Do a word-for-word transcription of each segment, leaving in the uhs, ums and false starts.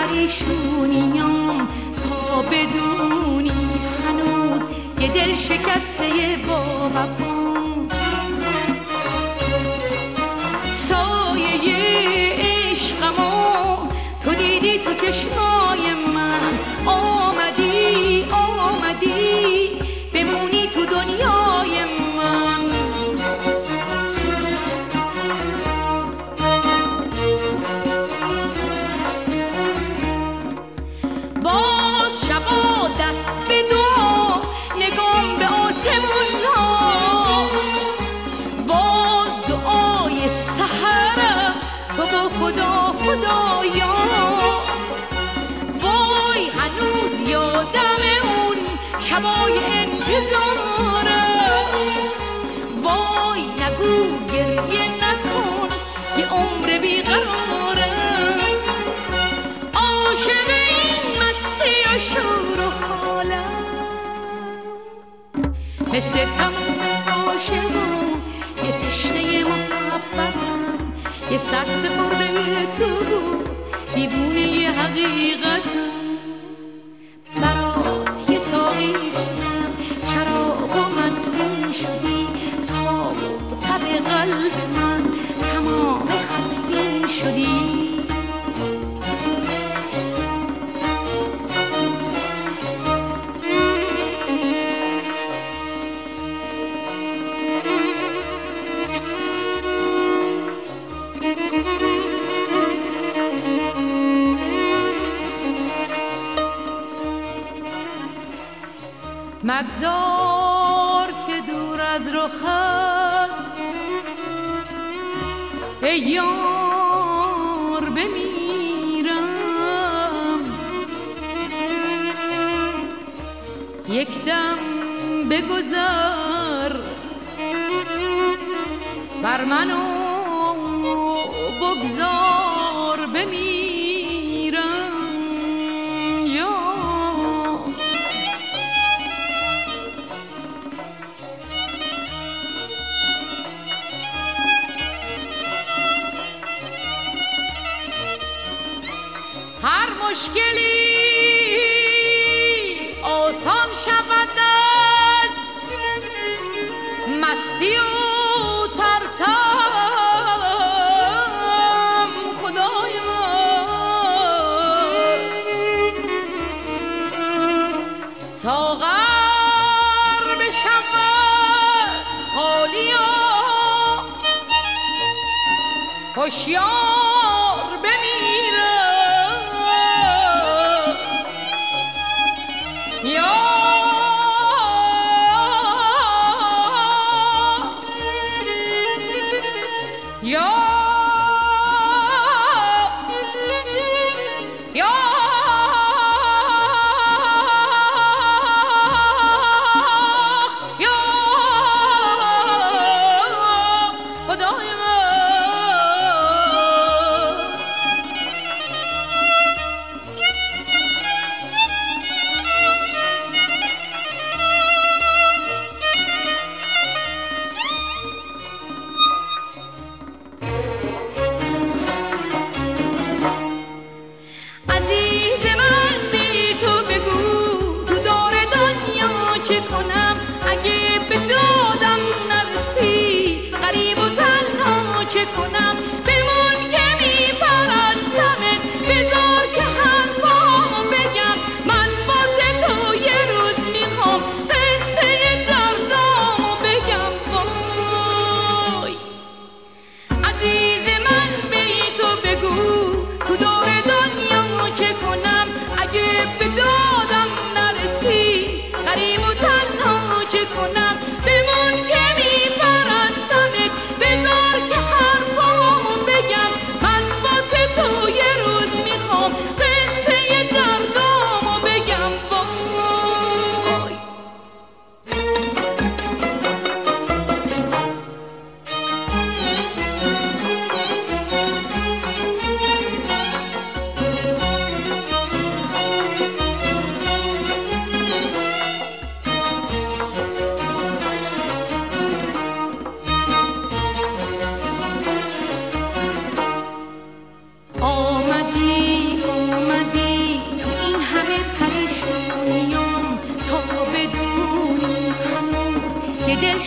پریشونیام تا بدونی هنوز یه دل شکسته با وفام. سایه عشقمو تو دیدی تو چشمای من، آمدی آمدی بمونی تو دنیای من. باز شبا دست به دعا نگام به آسمون راست، باز دعای سحرم تو با خدا خدایاست. وای هنوز یادم اون شبای انتظارم، وای نگو گریه نکن که عمر بیقرارم. عاشق این مستی و شور و حالم، مثل تموم عاشقون یه تشنه محبتم، یه سر سپرده تو دیوونه یه حقیقتم. برات یه ساقی شدم، شراب و مستی شدی، تا تب قلب من تمام هستی شدی. مگذار که دور از رخت ای یار بمیرم، یک دم بگذر بر منو بگذار بمیرم. هر مشکلی آسان شود از مستی و ترسم خدای من. ساغر بشود خالی و هوشیار بمیره. خدای من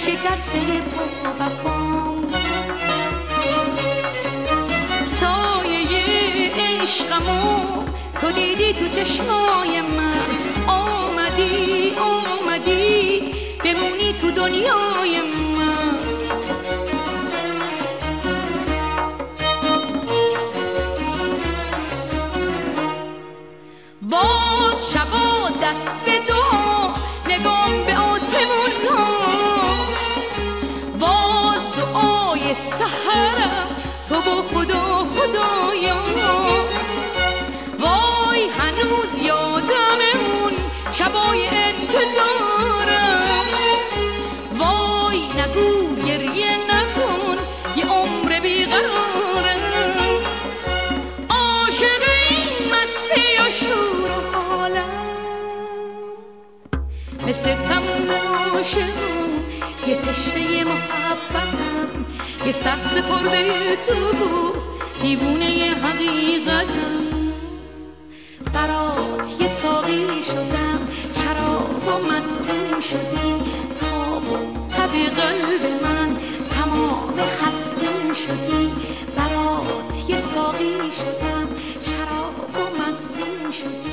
شکسته با وفام. سایه عشقمو تو دیدی تو چشمای من، آمدی آمدی بمونی تو دنیای من. باز شبا دست به دعا نگام به آسمون هاست، باز دعای سحرم تو با خدا خدایاست. وای هنوز یادم اون شبای انتظارم، وای نگو گریه نکن یه عمر بیقرارم. عاشق این مستی و شور و حالم، مثل تموم عاشقم یه تشنه محبتم، یه سر سپرده تو بود دیوونه حقیقتم. برات یه ساقی شدم، شراب و مستم شدی، تاب و تب قلب من تمام هستیم شدی. برات یه ساقی شدم، شراب و مستم شدی.